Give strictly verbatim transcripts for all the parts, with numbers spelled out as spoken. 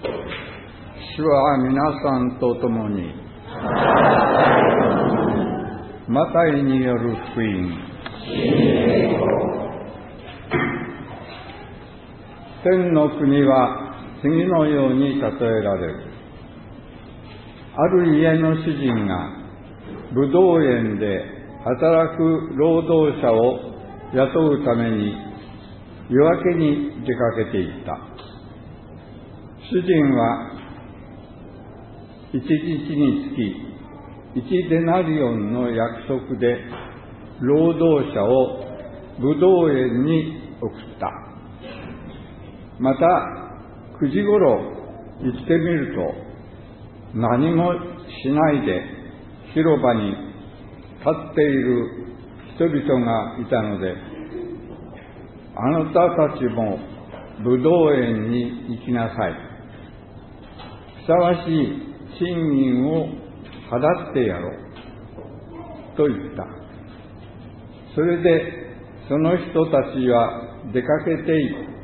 主は皆さんと共に。マタイによる福音。天の国は次のように例えられる。ある家の主人がぶどう園で働く労働者を雇うために夜明けに出かけていった。主人は一日につき一デナリオンの約束で労働者をぶどう園に送った。またくじごろ行ってみると、何もしないで広場に立っている人々がいたので、あなたたちもぶどう園に行きなさい。ふさわしい賃金を払ってやろうと言った。それでその人たちは出かけていった。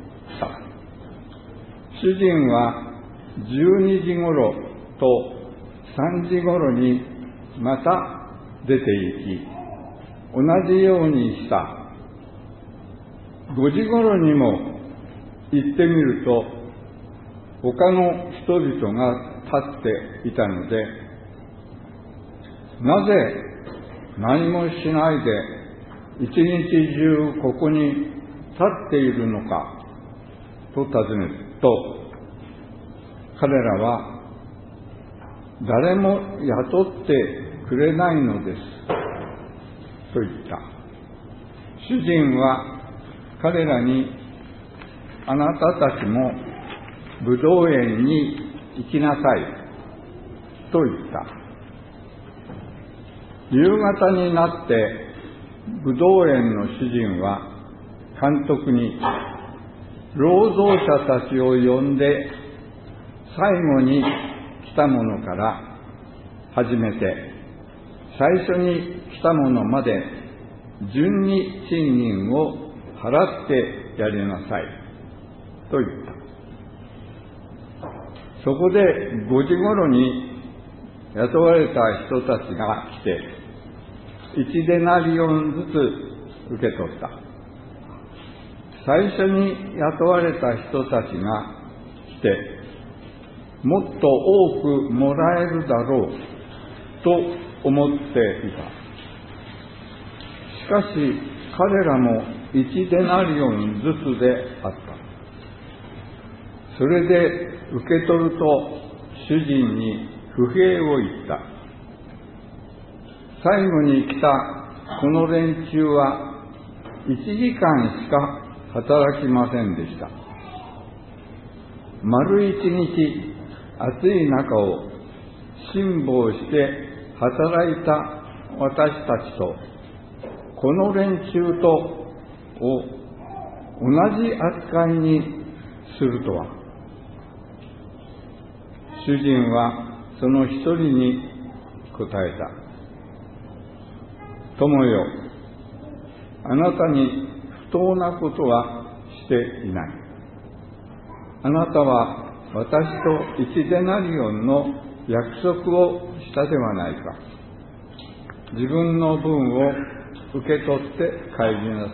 主人はじゅうにじごろとさんじごろにまた出て行き、同じようにした。ごじごろにも行ってみると、他の人々が立っていたので、なぜ何もしないで一日中ここに立っているのかと尋ねると、彼らは誰も雇ってくれないのですと言った。主人は彼らに、あなたたちもぶどう園に行きなさいと言った。夕方になってぶどう園の主人は監督に、労働者たちを呼んで最後に来たものから始めて最初に来たものまで順に賃金を払ってやりなさいと言った。そこでごじごろに雇われた人たちが来ていちデナリオンずつ受け取った。最初に雇われた人たちが来て、もっと多くもらえるだろうと思っていた。しかし彼らもいちデナリオンずつであった。それで受け取ると主人に不平を言った。最後に来たこの連中はいちじかんしか働きませんでした。丸一日暑い中を辛抱して働いた私たちとこの連中とを同じ扱いにするとは。主人はその一人に答えた。友よ、あなたに不当なことはしていない。あなたは私と一デナリオンの約束をしたではないか。自分の分を受け取って帰りなさい。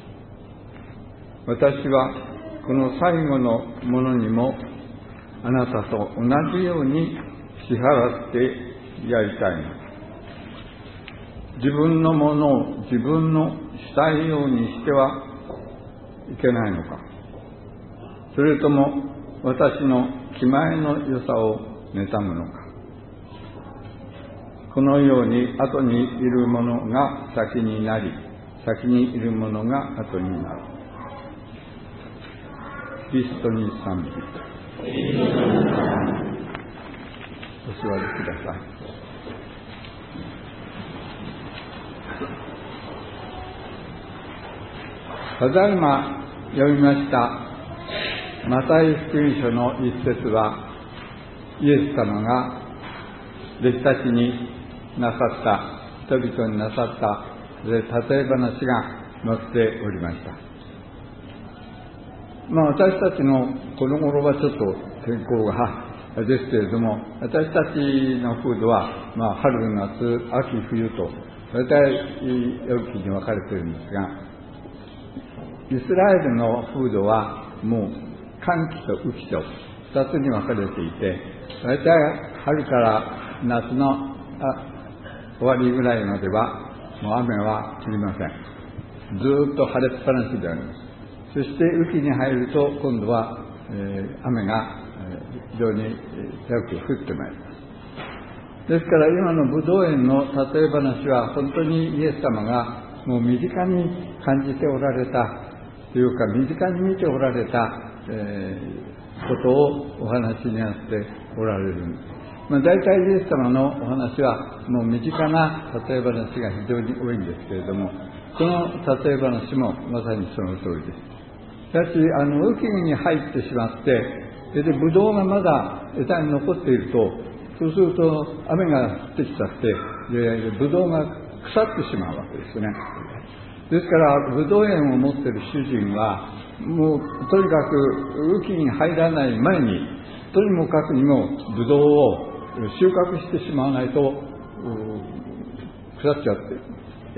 私はこの最後のものにもあなたと同じように支払ってやりたいの。自分のものを自分のしたいようにしてはいけないのか。それとも私の気前の良さを妬むのか。このように後にいるものが先になり、先にいるものが後になる。キリストに賛美。お座りください。ただいま読みましたマタイ福音書の一節は、イエス様が弟子たちになさった、人々になさった例え話が載っておりました。まあ私たちのこの頃はちょっと天候がですけれども、私たちの風土は、まあ、春、夏、秋、冬と大体四季に分かれているんですが、イスラエルの風土はもう寒気と雨季と二つに分かれていて、大体春から夏のあ終わりぐらいまではもう雨は降りません。ずーっと晴れっぱなしであります。そして雨季に入ると今度は、えー、雨が、えー、非常によく降ってまいります。ですから今のブドウ園の例え話は本当にイエス様がもう身近に感じておられたというか、身近に見ておられた、えー、ことをお話になっておられるんです。まあ、大体イエス様のお話はもう身近な例え話が非常に多いんですけれども、この例え話もまさにその通りです。しかしあの雨季に入ってしまって、それでブドウがまだ枝に残っていると、そうすると雨が降ってきちゃって、でブドウが腐ってしまうわけですね。ですからブドウ園を持っている主人はもうとにかく雨季に入らない前にとにもかくにもブドウを収穫してしまわないと腐っちゃって、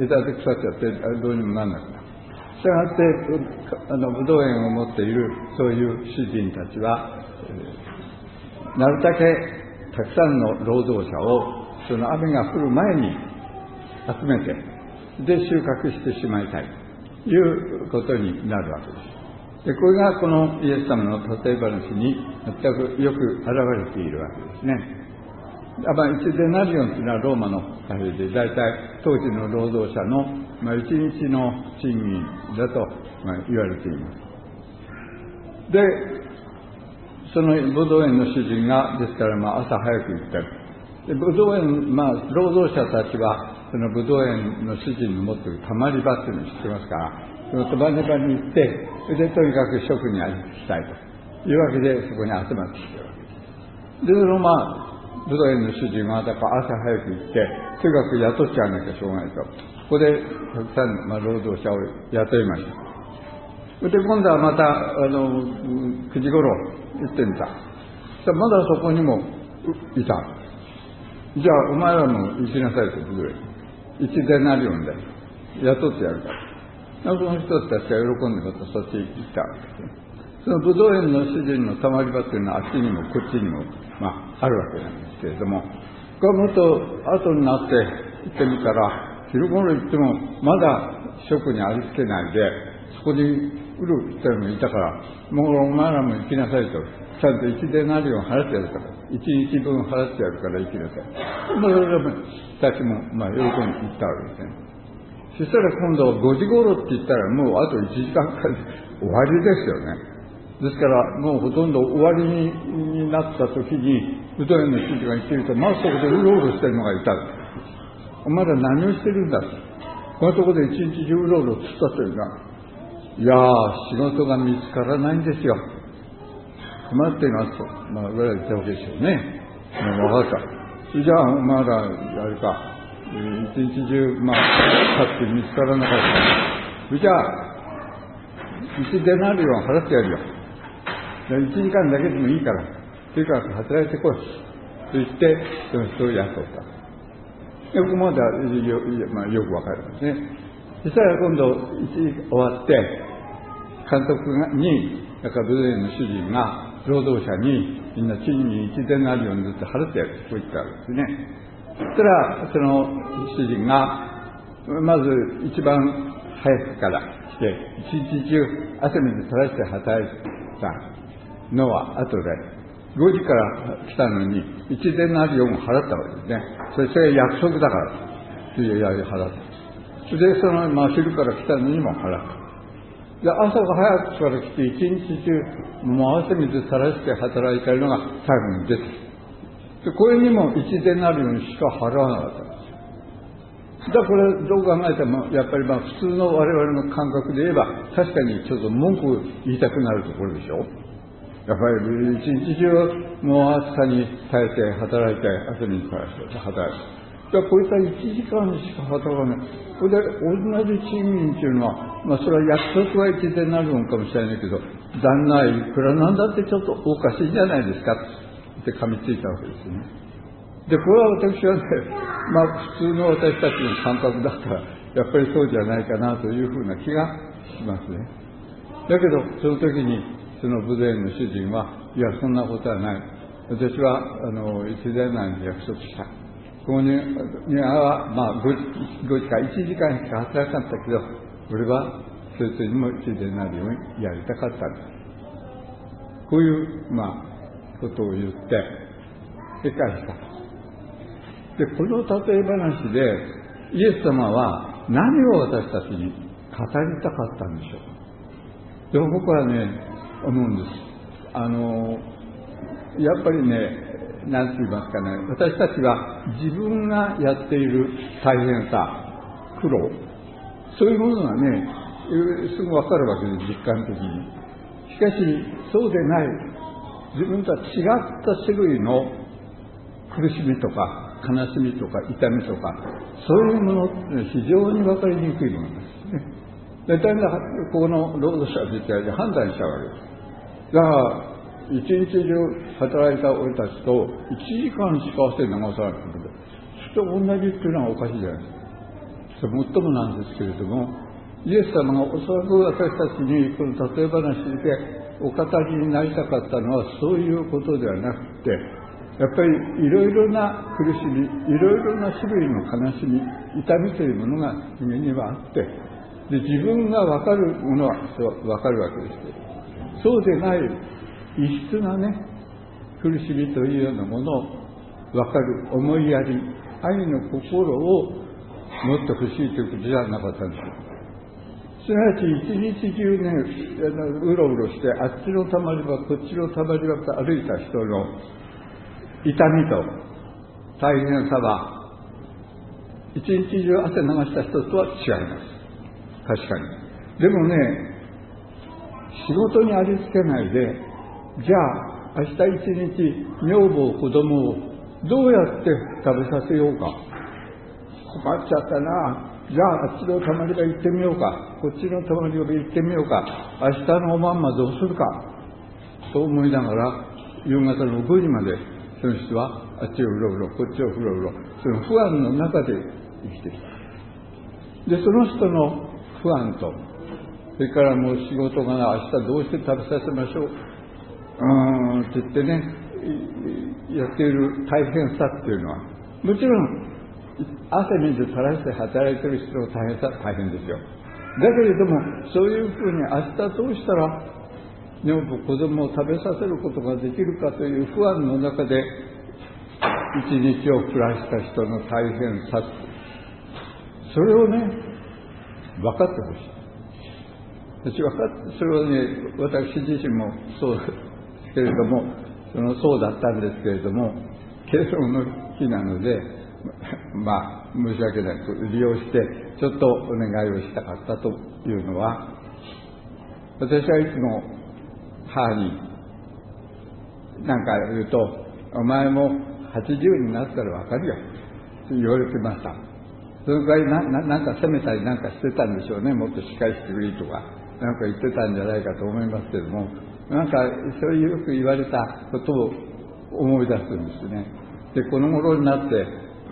枝で腐っちゃってどうにもならなくなる。したがってあのブドウ園を持っているそういう主人たちは、えー、なるだけたくさんの労働者をその雨が降る前に集めて、で収穫してしまいたいということになるわけです。でこれがこのイエス様の例え話に全くよく現れているわけですね。まあ、いちデナリオンというのはローマの貨幣で、大体当時の労働者の、まあ、いちにちの賃金だと、まあ、言われています。でそのブドウ園の主人がですから、まあ、朝早く行ったりで、ブドウ園、まあ、労働者たちはそのブドウ園の主人の持っているたまり場っていうのを知ってますから、そのたまり場に行って、それでとにかく職にありつきたいというわけでそこに集まってきているわけです。でそのまあブドウ園の主人はだから朝早く行って、とにかく雇っちゃわなきゃしょうがないと、ここでたくさんの、まあ、労働者を雇いました。で今度はまたあのくじごろ行ってみた。まだそこにもいた。じゃあお前らも行きなさいと、ブドウ園いちデナリオンで雇ってやるから。その人たちが喜んでまたそっちに行ったわけですね。そのブドウ園の主人のたまり場というのはあっちにもこっちにも、まあ、あるわけなんですけれども、これもっと後になって行ってみたら、昼頃行ってもまだ職にありつけないで、そこにうる人もいたから、もうお前らも行きなさいと、ちゃんといちデナリオン払ってやるから、いちにちぶん払ってやるから行きなさい。それもたちも、まあ、喜んで行ったわけですね。そしたら今度ごじ頃って言ったらもうあといちじかんかんで終わりですよね。ですからもうほとんど終わりになった時にブドウ園の主人が言っていると、まずそこでうろうろしてるのがいた。お前ら何をしてるんだと。このところで一日中うろうろつったというか、いやー仕事が見つからないんですよ。困っていますと、まあ、ぐらい言ったわけでしょうね。もう分かった。じゃあお前らやるか。一日中、まあ、立って見つからなかった。じゃあ、一デナリオン払ってやるよ。一時間だけでもいいから、とにかく働いてこい。と言って、その人を雇った。で、ここまでは よ,、まあ、よくわかるんですね。そしたら今度、一時終わって、監督に、だからブドウ園の主人が、労働者にみんな賃金一デナリオンずつ払ってやる。こう言ったわけですね。そしたらその主人がまず一番早くから来て一日中汗水垂らして働いたのは後でごじから来たのにいちデナリオンを払ったわけですね。それそれ約束だからというやり払った。それでその、まあ、昼から来たのにも払った。で朝が早くから来て一日中もう汗水垂らして働いているのが最後に出てきた。でこれにもいちデナリオンしか払わなかったんです。だからこれどう考えてもやっぱりまあ普通の我々の感覚で言えば確かにちょっと文句を言いたくなるところでしょ。やっぱり一日中もう暑さに耐えて働いて汗に垂らして働いて。じゃあこういったいちじかんしか働かない。これで同じ賃金っていうのは、まあそれは約束はいちデナリオンかもしれないけど、 旦那はいくらなんだってちょっとおかしいじゃないですかって噛みついたわけですね。でこれは私はね、まあ普通の私たちの感覚だったらやっぱりそうじゃないかなというふうな気がしますね。だけどその時にその武前の主人はいやそんなことはない、私はあの一年内に約束した、ここにはまあ 5, 5時間いちじかんしか働かなかったけど俺はそいつにも一年になるようにやりたかったんだ、こういうまあことを言って理解した。でこの例え話でイエス様は何を私たちに語りたかったんでしょう。でも僕はね思うんです。あのやっぱりね、なんて言いますかね、私たちは自分がやっている大変さ、苦労、そういうものがねすぐ分かるわけです、実感的に。しかしそうでない、自分とは違った種類の苦しみとか悲しみとか痛みとか、そういうものって非常に分かりにくいものですね。でだんだんここの労働者自体で判断しちゃうわけです。だから一日中働いた俺たちといちじかんしか汗流さないことでそれと同じっていうのはおかしいじゃないですか。それもっともなんですけれども、イエス様がおそらく私たちにこの例え話でお語りになりたかったのはそういうことではなくて、やっぱりいろいろな苦しみ、いろいろな種類の悲しみ、痛みというものが人間にはあって、で自分が分かるものは分かるわけですけど、そうでない異質なね苦しみというようなものを分かる思いやり、愛の心を持ってほしいということじゃなかったんでしょう。すなわち一日中ねうろうろしてあっちのたまり場こっちのたまり場と歩いた人の痛みと大変さは一日中汗流した人とは違います。確かに。でもね、仕事にありつけないで、じゃあ明日一日女房子供をどうやって食べさせようか、困っちゃったな、じゃああっちのたまり場行ってみようか、こっちのたまり場行ってみようか、明日のおまんまどうするかと思いながら夕方のごじまでその人はあっちをうろうろこっちをうろうろ、その不安の中で生きてきた。でその人の不安と、それからもう仕事が明日どうして食べさせましょううーんって言ってねやっている大変さっていうのは、もちろん汗水垂らして働いている人の大変さは大変ですよ。だけれどもそういうふうに明日どうしたら女房子供を食べさせることができるかという不安の中で一日を暮らした人の大変さ、それをね分かってほしい。私分かって、それはね私自身もそうですけれども、そのそうだったんですけれども、敬老の日なのでまあ申し訳なく利用してちょっとお願いをしたかったというのは、私はいつも母に何か言うと、お前もはちじゅうになったら分かるよと言われてました。そのくらい な, な, なんか責めたりなんかしてたんでしょうね。もっとしっかりしてくれとかなんか言ってたんじゃないかと思いますけれども、なんかそういうよく言われたことを思い出すんですね。でこの頃になって、うん、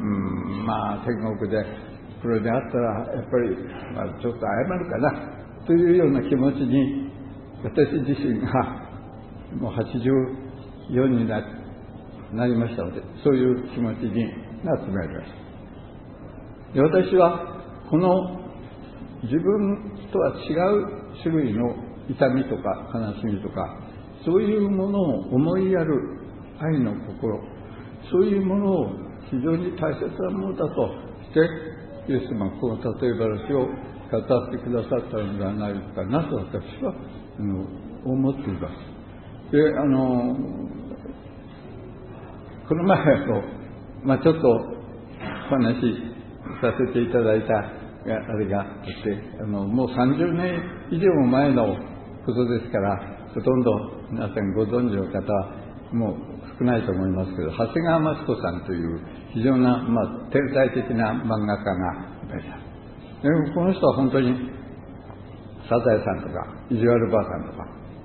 まあ天国でこれであったらやっぱり、まあ、ちょっと謝るかなというような気持ちに私自身がもうはちじゅうよんに な, なりましたので、そういう気持ちになってまいりました。で私はこの自分とは違う種類の痛みとか悲しみとか、そういうものを思いやる愛の心、そういうものを非常に大切なものだとしてイエス様はこの例え話を語ってくださったのではないかなと私はあの思っています。であのこの前の、まあ、ちょっとお話しさせていただいたあれがあって、あのもうさんじゅうねん以上も前のことですから、ほとんど皆さんご存知の方はもう少ないと思いますけど、長谷川町子さんという非常な、まあ、天才的な漫画家がいました。でもこの人は本当にサザエさんとか意地悪ばあさんとか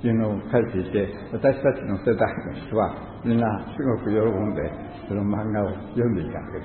いうのを書いていて、私たちの世代の人はみんなすごく喜んでその漫画を読んでいたわけです。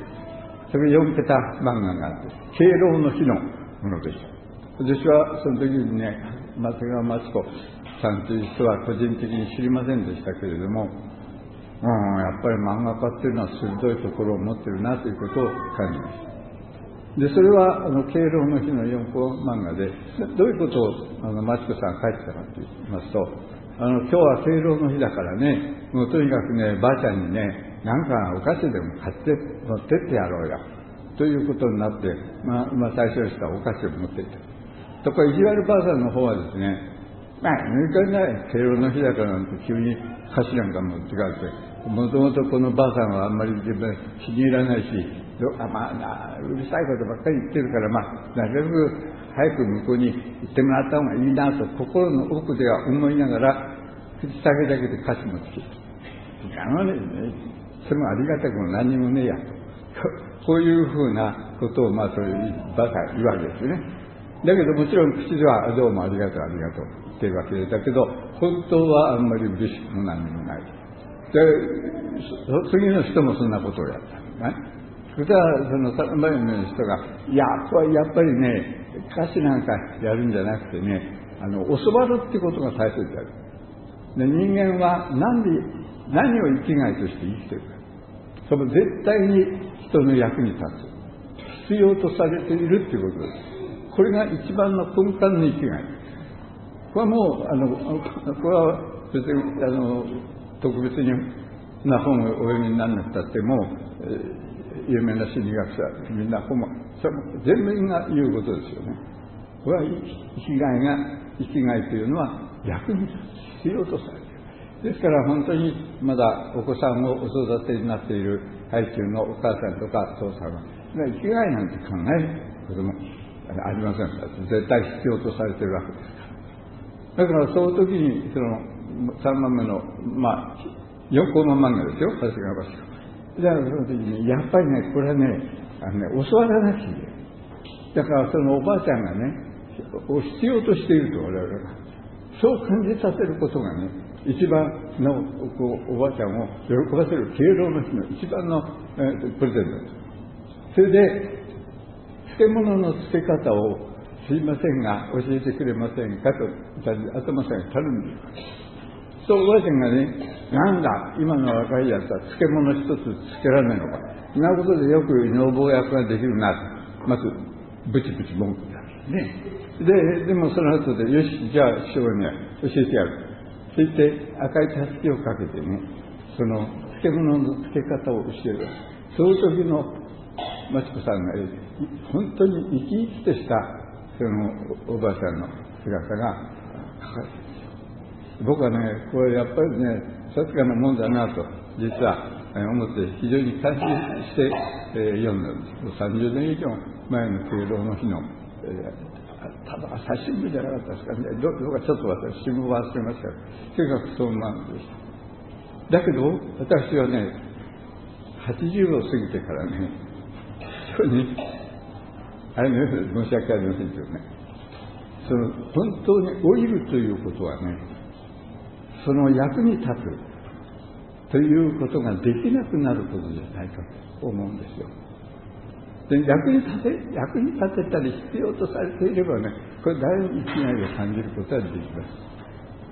それよんけた漫画があって、敬老の日のものでした。私はその時にね、松川町子さんという人は個人的に知りませんでしたけれども、うん、やっぱり漫画家っていうのは鋭いところを持ってるなということを感じました。でそれはあの敬老の日のよんこ漫画で、どういうことをあのマチコさん書いてたかと言いますと、あの今日は敬老の日だからね、もうとにかくね、ばあちゃんにね、なんかお菓子でも買って持ってってやろうよということになって、まあ、まあ、最初にしたお菓子を持っていった。ところ意地悪ばあさんの方はですね、まあ、抜かない敬老の日だからなんて急に菓子なんか持って帰って、もともとこのばあさんはあんまり自分気に入らないし、あまあ、うるさいことばっかり言ってるから、まあ、なるべく早く向こうに行ってもらった方がいいなと心の奥では思いながら口先だけで菓子持ってきて、あのね、それもありがたくも何にもねえやと、こういうふうなことをまあそういうばあさん言うわけですよね。だけどもちろん口ではどうもありがとうありがとう言ってるわけだけど、本当はあんまり嬉しくも何にもない。で次の人もそんなことをやったんだね。それはその前の人が、いやこれやっぱりね、歌詞なんかやるんじゃなくてね、あの教わるってことが大切である。で人間は何で何を生きがいとして生きているか、その絶対に人の役に立つ、必要とされているっていうことです。これが一番の根幹の生きがい。これはもうあのこれは別にあの特別にな本をお読みにならなくたっても、えー有名な心理学者みんな本もそれも全部が言うことですよね。これは生きがいが生きがいというのは役に立つ、必要とされている。ですから本当にまだお子さんをお育てになっている背中のお母さんとか父さんは生きがいなんて考えることもありませんから、絶対必要とされているわけですから。だからその時にそのさんばんめのまあよんコマ漫画ですよ、長谷川橋。じゃあその時にやっぱりね、これはね、あのね教わらなきゃいけない。だからそのおばあちゃんがねを必要としていると、我々がそう感じさせることがね、一番のこうおばあちゃんを喜ばせる敬老の日の一番の、えー、プレゼントです。それで漬物の漬け方をすいませんが教えてくれませんかと頭さんが頼んでいる。そうおばあちゃんがね、なんだ今の若いやつは漬物一つ漬けられないのか、そんなことでよく女房役ができるなと、まずブチブチ文句だね。ででもその後でよし、じゃあ師匠には教えてやると言って赤いたすきをかけてね、その漬物の漬け方を教える。その時のマチコさんが本当に生き生きとしたそのおばあちゃんの姿が書かれている。僕はね、これやっぱりね、さすがなもんだなと実は思って非常に感心して、えー、読んだんです。さんじゅうねん以上前の敬老の日の、えー、ただ朝日新聞じゃなかったですかね、どうかちょっと私新聞忘れましたが、とにかくそうなんでした。だけど私はね、はちじゅうを過ぎてからね、非常にあれのようで申し訳ありませんけどね、その本当に老いるということはね、その役に立つということができなくなることじゃないかと思うんですよ。で役に立て役に立てたり必要とされていればね、これ誰も生きがいを感じることはできます。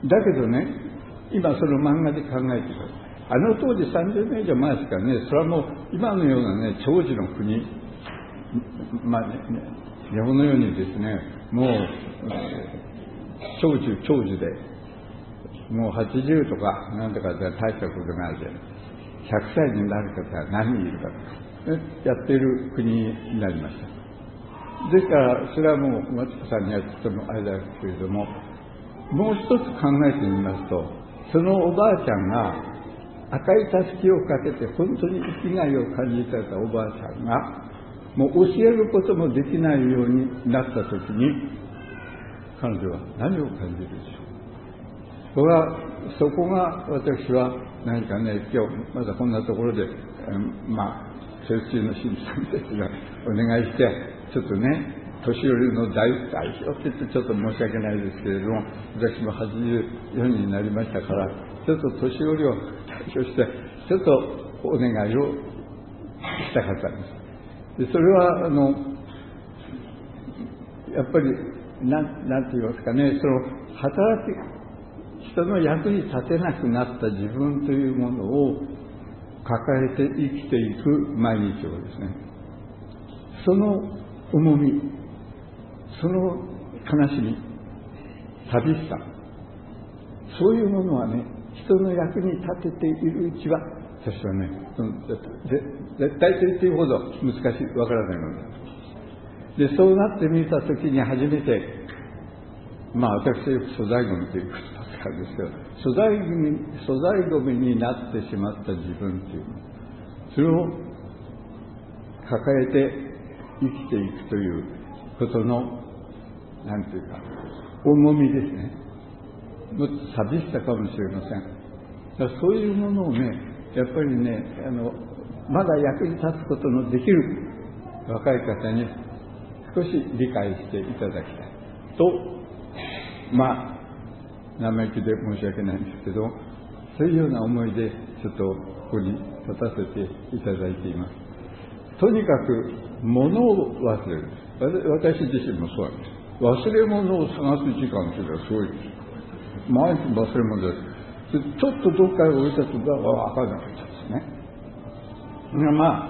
だけどね、今その漫画で考えてください。あの当時さんじゅうねん以上前ですからね、それはもう今のようなね長寿の国、まあね、日本のようにですね、もう長寿長寿でもうはちじゅうとかなんとかで大したことがないでひゃくさいになる方が何人いるかとやっている国になりました。ですからそれはもうマチコさんにはちょっとあれですけれども、もう一つ考えてみますと、そのおばあちゃんが赤いたすきをかけて本当に生きがいを感じていたおばあちゃんがもう教えることもできないようになったときに、彼女は何を感じるでしょう。それはそこが私は何かね、今日まだこんなところで、えー、まあ先週の神さんですがお願いしてちょっとね年寄りの代表って言ってちょっと申し訳ないですけれども、私もはちじゅうよになりましたから、ちょっと年寄りを代表してちょっとお願いをしたかったんです。でそれはあのやっぱりなんなんて言いますかね、その働き人の役に立てなくなった自分というものを抱えて生きていく毎日をですね、その重み、その悲しみ、寂しさ、そういうものはね、人の役に立てているうちは、私はね、絶対と言っていいほど難しい、わからないのです。で、そうなってみたときに初めて、まあ私はよく粗大ゴミということばっかりですけど、粗大ゴミ、粗大ゴミになってしまった自分というの、それを抱えて生きていくということの、なんていうか、重みですね。もっと寂しさかもしれません。だからそういうものをね、やっぱりね、あのまだ役に立つことのできる若い方に少し理解していただきたいと、まあ生意気で申し訳ないんですけど、そういうような思いでちょっとここに立たせていただいています。とにかく物を忘れる。私自身もそうなんです。忘れ物を探す時間というのはすごいです。毎日忘れ物です。でちょっとどっかへ置いたとかは分からなかったですね。まあ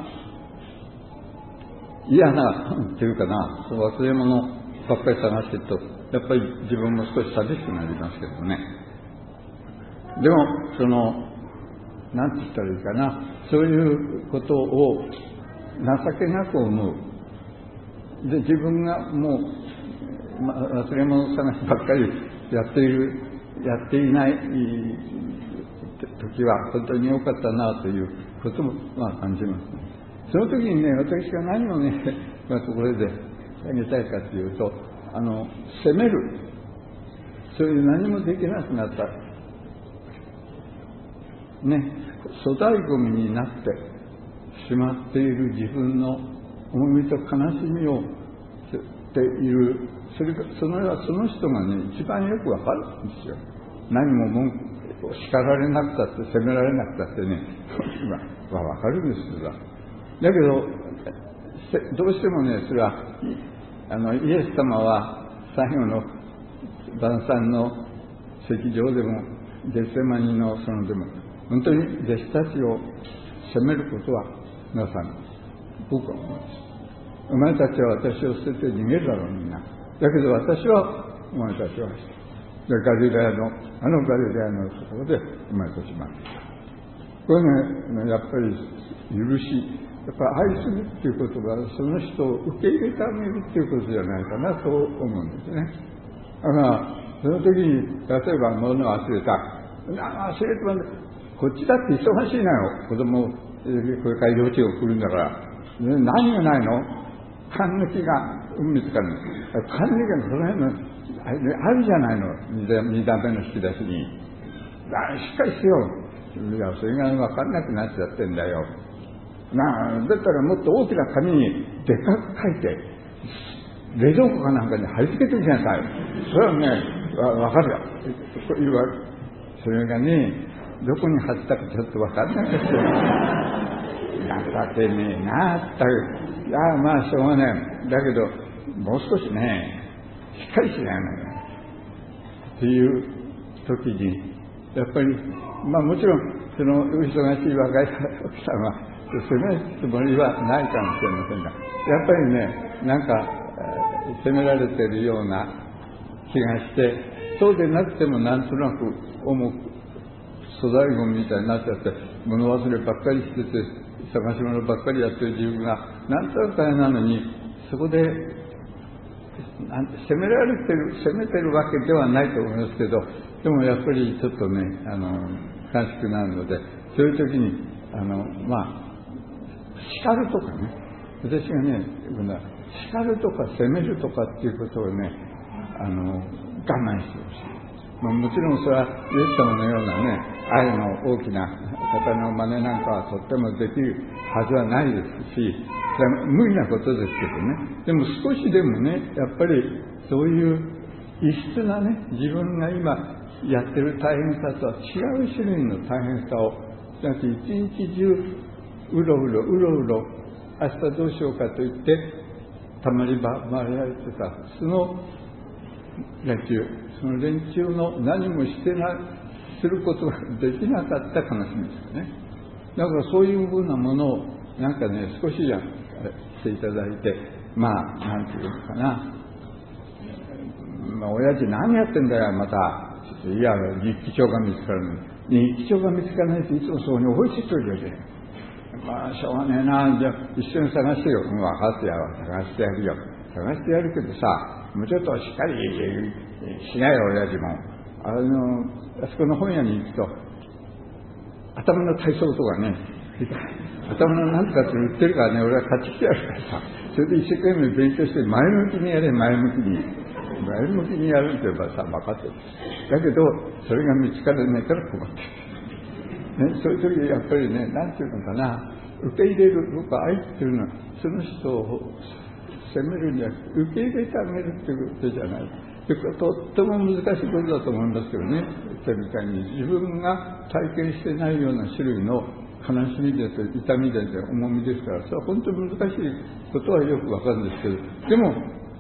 嫌なっていうかな、忘れ物ばっかり探してるとやっぱり自分も少し寂しくなりますけどね。でもそのなんて言ったらいいかな、そういうことを情けなく思う。で自分がもう、ま、忘れ物探しばっかりやっているやっていない時は本当に良かったなということも、まあ、感じますね。その時にね、私が何をね、まあ、ところであげたいかというと、あの責める、そういう何もできなくなったね、粗大ゴミになってしまっている自分の重みと悲しみをしている、それがそのその人がね一番よくわかるんですよ。何も文句を叱られなくたって責められなくたってね、今はわかるんですよ。だけどどうしてもね、それはあのイエス様は最後の晩餐の席上でもゲセマニのそのでも本当に弟子たちを責めることはなさない。僕は思います。お前たちは私を捨てて逃げるだろう、みんな。だけど私はお前たちはガリラヤのあのガリラヤのところでお前たちはこれね、やっぱり許し、やっぱり愛するっていうことがその人を受け入れてあげるっていうことじゃないかなと思うんですね。だからその時に例えば物を忘れた、忘れてもこっちだって忙しいなよ、子供これから幼稚園を送るんだから、何がないの、缶抜きが海とかね、缶抜きがその辺のあるじゃないの、二段目の引き出しに。あ、しっかりしよう。いや、それが分かんなくなっちゃってんだよ。なあ、だったらもっと大きな紙にでっかく書いて冷蔵庫かなんかに貼り付けてきなさい。それはね、わかるよ。それがね、どこに貼ったかちょっと分かんなかったよ。情けねえなあったいや、まあしょうがない。だけどもう少しね、しっかりしないのよっていう時に、やっぱりまあもちろんその忙しい若い奥さんは責めるつもりはないかもしれませんが、やっぱりね、なんか責められているような気がして、そうでなくてもなんとなく重く粗大ゴミみたいになっちゃって、物忘ればっかりしてて探し物ばっかりやってる自分がなんとなく大変なのに、そこでなんて責められてる責めてるわけではないと思いますけど、でもやっぱりちょっとね、あの悲しくなるので、そういう時にあのまあ叱るとかね、私がね、叱るとか責めるとかっていうことをね、あの我慢してほしい。まあ、もちろんそれはイエス様のようなね、愛の大きな方の真似なんかはとってもできるはずはないですし、 無理なことですけどね。でも少しでもね、やっぱりそういう異質なね、自分が今やってる大変さとは違う種類の大変さを、だって一日中うろうろうろうろ明日どうしようかと言ってたまり場回られてたその連中、その連中の何もしてなすることができなかった悲しみですね。だからそういうふうなものをなんかね、少しじゃしていただいて、まあなんていうのかな、まあ親父何やってんだよまた、いや日記帳が見つかるのに、日記帳が見つからないといつもそこに覚えていっとるわけ。まあしょうがねえな、じゃあ一緒に探してよ。分かってやろう、探してやるよ。探してやるけどさ、もうちょっとしっかりしないよ親父も。あのあそこの本屋に行くと頭の体操とかね、頭のなんとかって売ってるからね、俺は買ってきてやるからさ、それで一生懸命勉強して前向きにやれ、前向きに前向きにやるって言えばさ、分かってる。だけどそれが見つからないから困ってる、ね、そういう時やっぱりね、なんていうのかな、受け入れる、僕は愛っていうのはその人を責めるんじゃなくて受け入れてあげるっていうことじゃない。とっても難しいことだと思いますけどね。みたいに自分が体験してないような種類の悲しみでと痛みでと重みですから、それは本当に難しいことはよくわかるんですけど、でも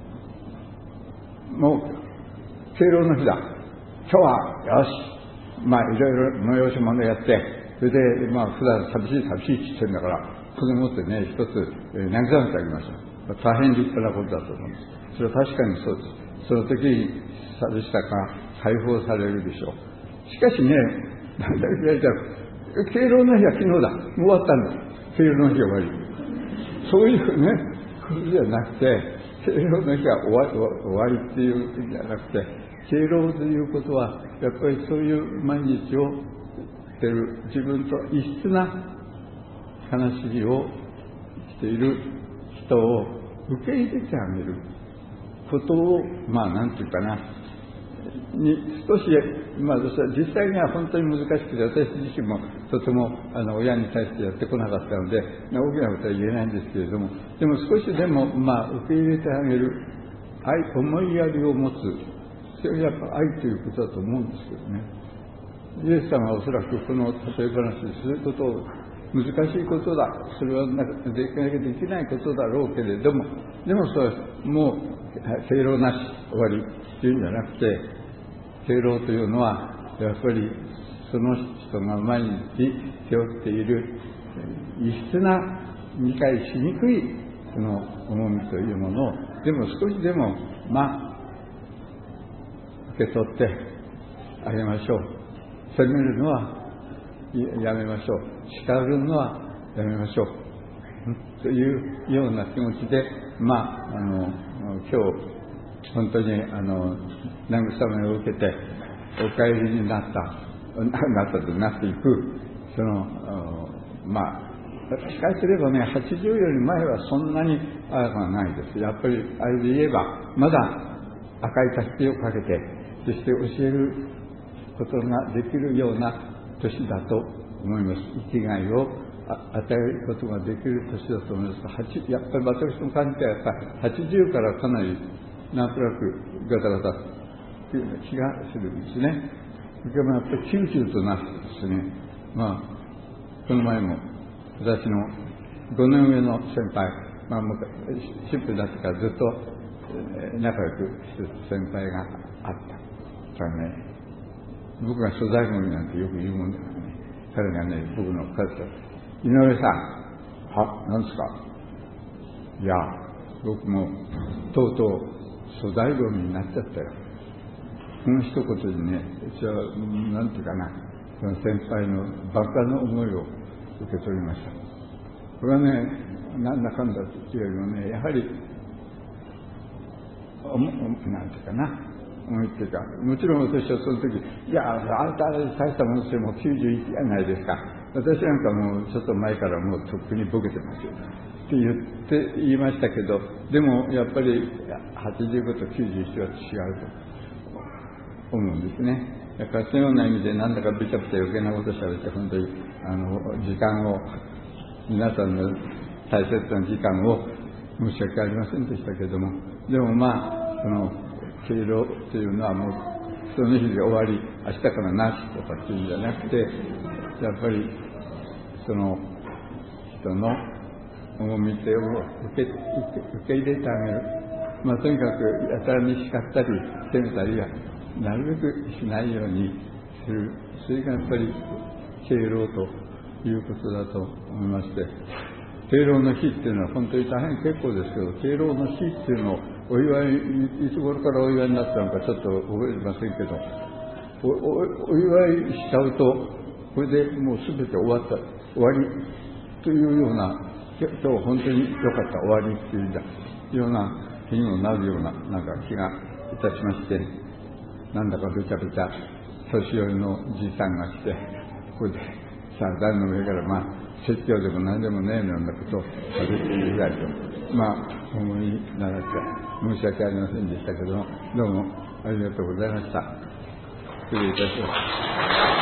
もう敬老の日だ、今日はよし、まあいろいろ催し物やって、それでまあ普段寂しい寂しいって言ってるんだから、それをもってね、一つ、えー、慰めてあげましょう。大変立派なことだと思うんです。それは確かにそうです。その時に寂しさが解放されるでしょう。しかしね、なんだか言ったら敬老の日は昨日だ、もう終わったんだ、敬老の日は終わり。そういうねことじゃなくて、敬老の日は終わり、終わりっていうことじゃなくて、敬老ということはやっぱりそういう毎日をしている自分と異質な悲しみをしている人を受け入れてあげることを、まあなんていうかな、に少し、まあ、実際には本当に難しくて、私自身もとてもあの親に対してやってこなかったので、大きなことは言えないんですけれども、でも少しでも、まあ、受け入れてあげる愛、思いやりを持つ、それはやっぱ愛ということだと思うんですけどね。イエス様はおそらくこの例え話ですることを難しいことだ、それはなんかできなきゃできないことだろうけれども、でもそれはもう敬老なし終わりっていうんじゃなくて、敬老というのはやっぱりその人が毎日背負っている異質な理解しにくいその重みというものを、でも少しでもまあ受け取ってあげましょう。責めるのはやめましょう。叱るのはやめましょう。というような気持ちで、まあ、あの今日本当にあの慰めを受けてお帰りになったなったとなっていく、そのまあ私からすればね、はちじゅうより前はそんなにあれはないです。やっぱりあれで言えばまだ赤いたすきをかけて、そして教えることができるような年だと思います。生きがいを与えることができる年だと思います。やっぱり私の感じはやっぱりはちじゅうからかなりなんとなくガタガタという気がするんですね。それからやっぱりきゅうじゅうとなってですね、まあこの前も私のごねん上の先輩、まあシップだってからずっと仲良くしてた先輩があったからね、僕が粗大ゴミなんてよく言うもんだからね、彼がね、僕の家族、井上さん、は、何ですか。いや、僕もとうとう粗大ゴミになっちゃったよ。この一言にね、私はなんていうかな、その先輩のバカの思いを受け取りました。これはね、なんだかんだというよりもね、やはりおもなんていうかな、思いっていうか、もちろん私はその時、いや、あんた大したものしてもきゅうじゅういちじゃないですか。私なんかもうちょっと前からもうとっくにボケてますよって言って言いましたけど、でもやっぱりはちじゅうごときゅうじゅういちは違うと思うんですね。だからそのような意味でなんだかべちゃべちゃ余計なことしゃべって、本当にあの時間を皆さんの大切な時間を申し訳ありませんでしたけども、でもまあその敬老というのはもうその日で終わり、明日からなしとかっていうんじゃなくて、やっぱりその人の重み手を受け、受け入れてあげる。まあとにかくやたらに叱ったり責めたりはなるべくしないようにする。それがやっぱり敬老ということだと思いまして、敬老の日っていうのは本当に大変結構ですけど、敬老の日っていうのをお祝い、いつ頃からお祝いになったのかちょっと覚えてませんけど、お, お, お祝いしちゃうとこれでもう全て終わった、終わりというような、今日本当に良かった、終わりっていうような日にもなるようななんか気がいたしまして、なんだかべちゃべちゃ年寄りのじいさんが来て、ここでさあ台の上からまあ説教でも何でもねえようなことを喋っているぐらいと、まあ思いながら申し訳ありませんでしたけども、どうもありがとうございました。失礼いたします。